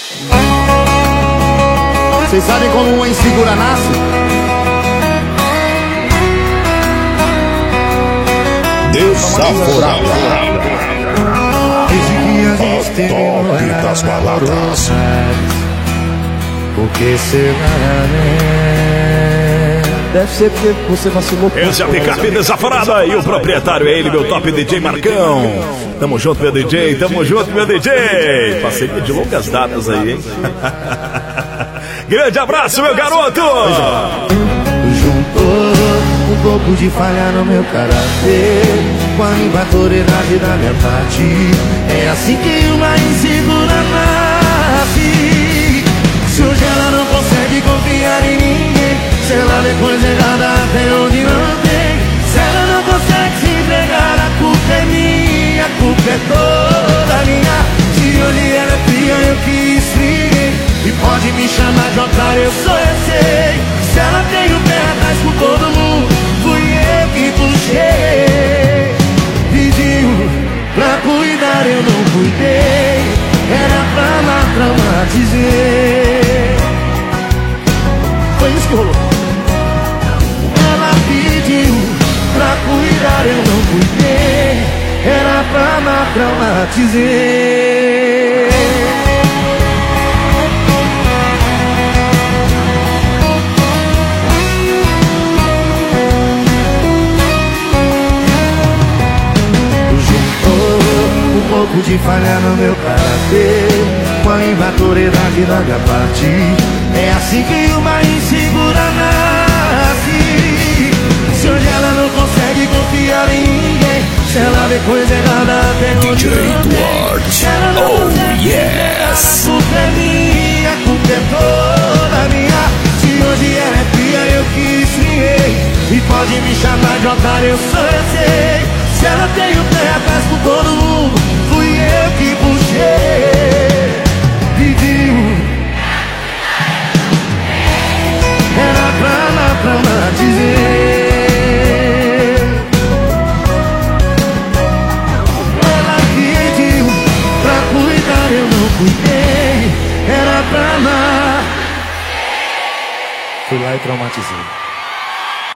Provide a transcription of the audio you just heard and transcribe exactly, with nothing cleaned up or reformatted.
Vocês sabem como uma insegura nasce? Desaforada. Desde que a gente terminou Top das baladas. Porque será, né? Deve ser porque você vacilou. Esse é a picape desaforada e o proprietário é ele, meu top D J Marcão. Tamo junto, meu D J, tamo junto, meu D J. Parceria de longas datas aí, hein? Grande abraço, meu garoto! Juntou um pouco de falha no meu caráter com a invatoridade da minha parte. É assim que uma insegura nasce. Se hoje ela não consegue confiar em ninguém, se ela vê coisa errada até onde não tem, se ela não consegue se entregar, a culpa é minha, a culpa é toda minha. Se hoje ela é fria, eu que esfriei, e pode me chamar de otário, eu sou, eu sei. Se ela tem o pé atrás com todo mundo, fui eu que puxei. Pediu pra cuidar, eu não cuidei, era pra lá traumatizei. Foi isso que rolou. Ela pediu pra cuidar, eu não cuidei, era pra lá traumatizei. Um pouco de falha no meu caráter com a invatoridade da minha parte. É assim que uma insegura nasce. Se hoje ela não consegue confiar em ninguém, se ela vê coisa errada até D onde J não tem, Duarte, oh yes. A culpa é minha, a culpa é toda minha. Se hoje ela é fria, eu que esfriei, e pode me chamar de otário, eu sou, eu sei. Se ela tem o pé atrás com todo mundo, fui eu que puxei. Pediu, era pra lá traumatizei. Ela pediu pra cuidar, eu não cuidei, era pra lá. Fui lá e traumatizei.